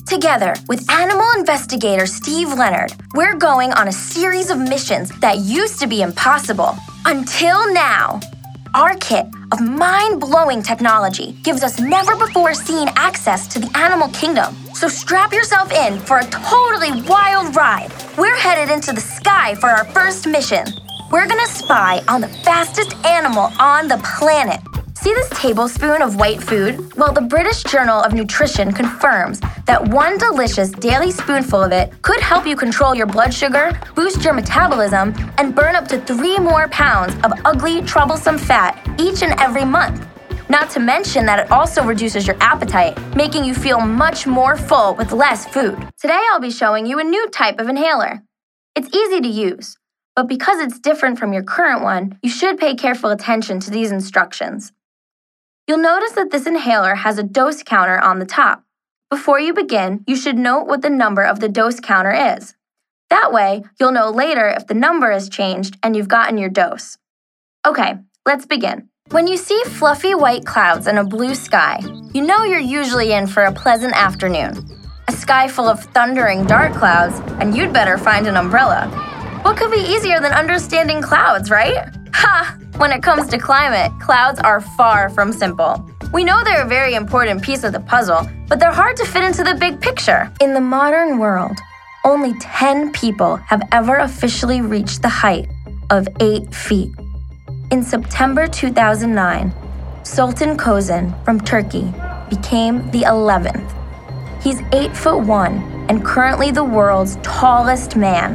Together with animal investigator Steve Leonard, we're going on a series of missions that used to be impossible. Until now. Our kit of mind-blowing technology gives us never-before-seen access to the animal kingdom. So strap yourself in for a totally wild ride. We're headed into the sky for our first mission. We're gonna spy on the fastest animal on the planet. See this tablespoon of white food? Well, the British Journal of Nutrition confirms that one delicious daily spoonful of it could help you control your blood sugar, boost your metabolism, and burn up to 3 more pounds of ugly, troublesome fat each and every month. Not to mention that it also reduces your appetite, making you feel much more full with less food. Today I'll be showing you a new type of inhaler. It's easy to use, but because it's different from your current one, you should pay careful attention to these instructions. You'll notice that this inhaler has a dose counter on the top. Before you begin, you should note what the number of the dose counter is. That way, you'll know later if the number has changed and you've gotten your dose. Okay, let's begin. When you see fluffy white clouds and a blue sky, you know you're usually in for a pleasant afternoon. A sky full of thundering dark clouds, and you'd better find an umbrella. What could be easier than understanding clouds, right? Ha! When it comes to climate, clouds are far from simple. We know they're a very important piece of the puzzle, but they're hard to fit into the big picture. In the modern world, only 10 people have ever officially reached the height of 8 feet. In September 2009, Sultan Kozan from Turkey became the 11th. He's 8'1" and currently the world's tallest man.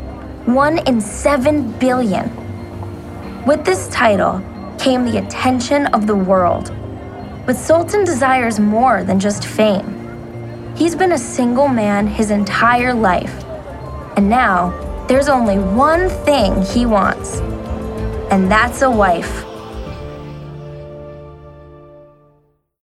1 in 7 billion. With this title came the attention of the world. But Sultan desires more than just fame. He's been a single man his entire life. And now, there's only one thing he wants. And that's a wife.